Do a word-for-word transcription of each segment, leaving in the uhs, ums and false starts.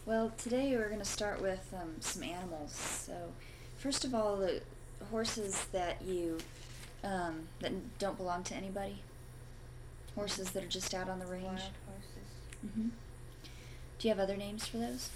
Well, today we're going to start with um, some animals. So, first of all, the horses that you um, that don't belong to anybody. Horses that are just out on the range. Wild horses. Mm-hmm. Do you have other names for those?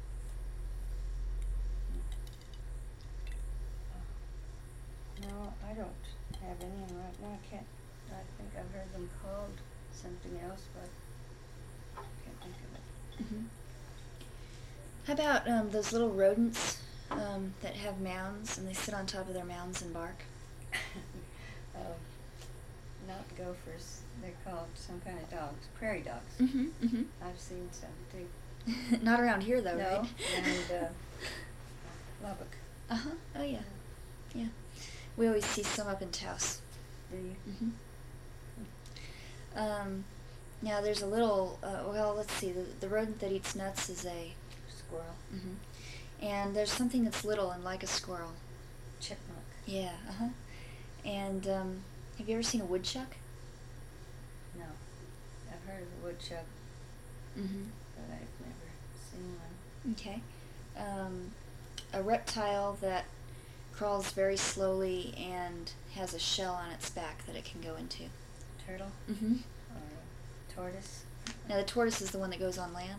No, I don't have any in right now. I can't. I think I've heard them called something else, but I can't think of it. Mm-hmm. How about um, those little rodents um, that have mounds and they sit on top of their mounds and bark? um, not gophers. They're called some kind of dogs. Prairie dogs. Mm-hmm. Mm-hmm. I've seen some too. Not around here though, no, right? and uh, Lubbock. Uh-huh. Oh yeah. Yeah. We always see some up in Taos. Do you? Mm-hmm. Um, now there's a little, uh, well, let's see, the, the rodent that eats nuts is a Squirrel. Mm-hmm. And there's something that's little and like a squirrel. Chipmunk. Yeah, uh-huh. And um, have you ever seen a woodchuck? No. I've heard of a woodchuck, Mm-hmm. but I've never seen one. Okay. Um, a reptile that crawls very slowly and has a shell on its back that it can go into. Turtle? Mm-hmm. Or a tortoise? Now the tortoise is the one that goes on land?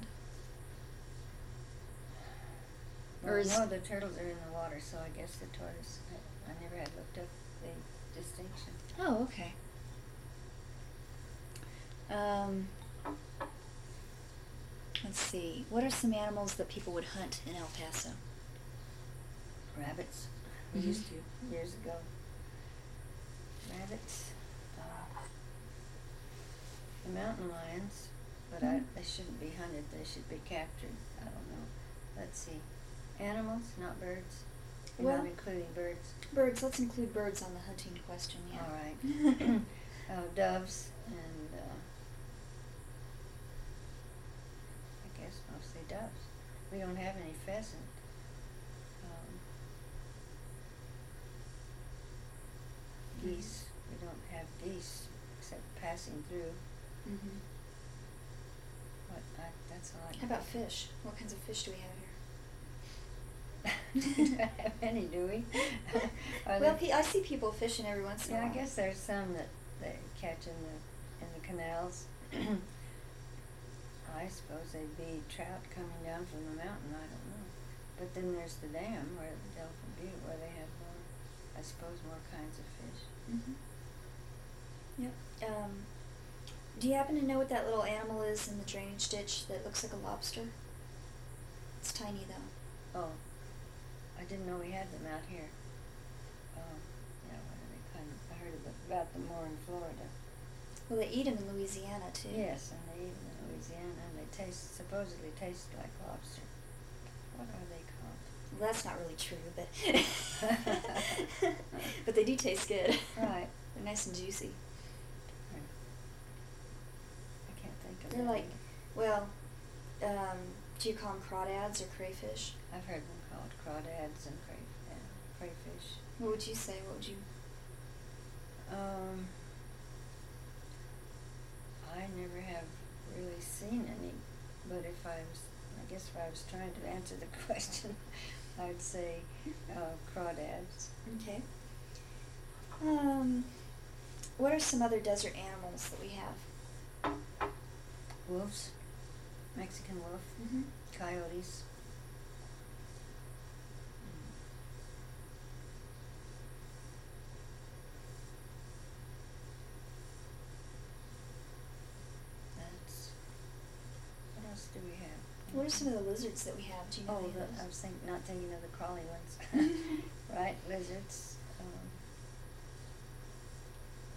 Well, Or is- no, the turtles are in the water, so I guess the tortoise. I, I never had looked up the distinction. Oh, okay. Um, let's see. What are some animals that people would hunt in El Paso? Rabbits. We Mhm. used to years ago. Rabbits. Uh, the mountain lions, but I, Mhm. they shouldn't be hunted. They should be captured. I don't know. Let's see. Animals, not birds. You're Well- not including birds. Birds. Let's include birds on the hunting question, yeah. All right. uh, doves and uh, I guess mostly doves. We don't have any pheasant. Um, geese. We don't have geese except passing through. Mm-hmm. What? I, that's all I. How about fish? What kinds of fish do we have here? We don't have any, do we? Are Well, there- pe- I see people fishing every once in a yeah, while. I guess there's some that they catch in the in the canals. I suppose they'd be trout coming down from the mountain. I don't know. But then there's the dam where Delphin Butte, where they have more, I suppose, more kinds of fish. Mm-hmm. Yep. Um, do you happen to know what that little animal is in the drainage ditch that looks like a lobster? It's tiny though. Oh, I didn't know we had them out here. Um, yeah, what are they kind of? I heard about, about them more in Florida. Well, they eat them in Louisiana too. Yes, and they eat them in Louisiana, and they taste supposedly taste like lobster. What are they called? Well, that's not really true, but but they do taste good. Right. They're nice and juicy. I can't think of They're them. like, well, um, do you call them crawdads or crayfish? I've heard them called crawdads and cray, uh, crayfish. What would you say? What would you? Um, I never have really seen any, but if I was, I guess if I was trying to answer the question, I'd say uh, crawdads. Okay. Um, what are some other desert animals that we have? Wolves, Mexican wolf, Mm-hmm. coyotes. That's, what else do we have? What are some of the lizards that we have? Do you know Oh, any the, of I those? was think, not thinking of the crawly ones. Right, lizards.